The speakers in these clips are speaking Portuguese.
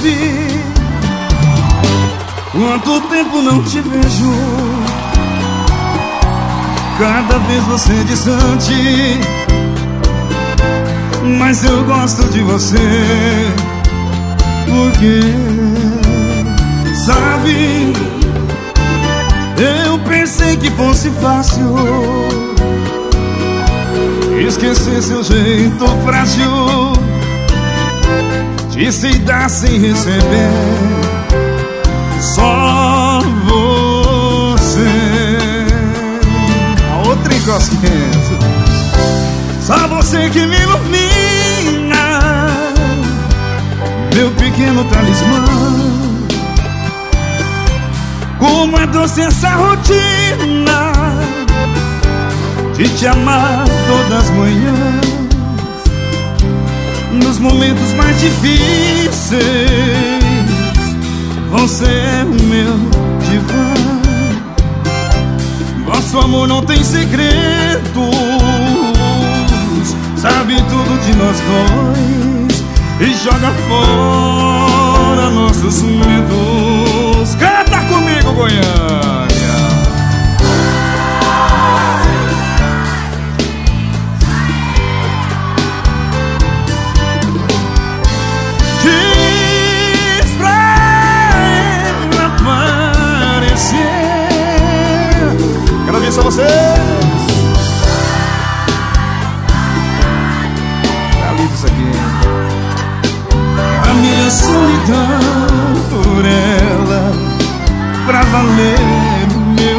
vi. Quanto tempo não te vejo, cada vez você é distante, mas eu gosto de você. Porque, sabe, eu pensei que fosse fácil esquecer seu jeito frágil de se dar sem receber. Só você, a outra encosquenta. Só você que me ilumina, meu pequeno talismã. Como é doce essa rotina de te amar todas as manhãs, nos momentos mais difíceis. Você é o meu divã. Nosso amor não tem segredos, sabe tudo de nós dois e joga fora nossos medos. Canta comigo, Goiânia. Diz pra ela aparecer. Quero ver só vocês. Tá lindo isso aqui. A minha solidão por ela, pra valer meu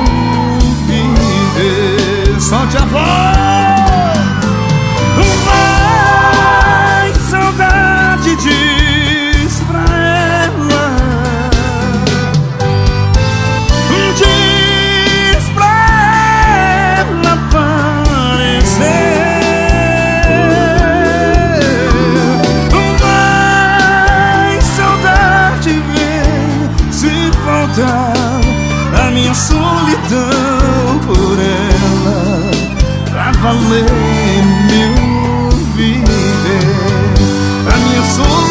viver. Solte a voz. Mais saudade, diz pra ela. Diz pra ela aparecer. A minha solidão por ela, pra valer meu viver. A minha solidão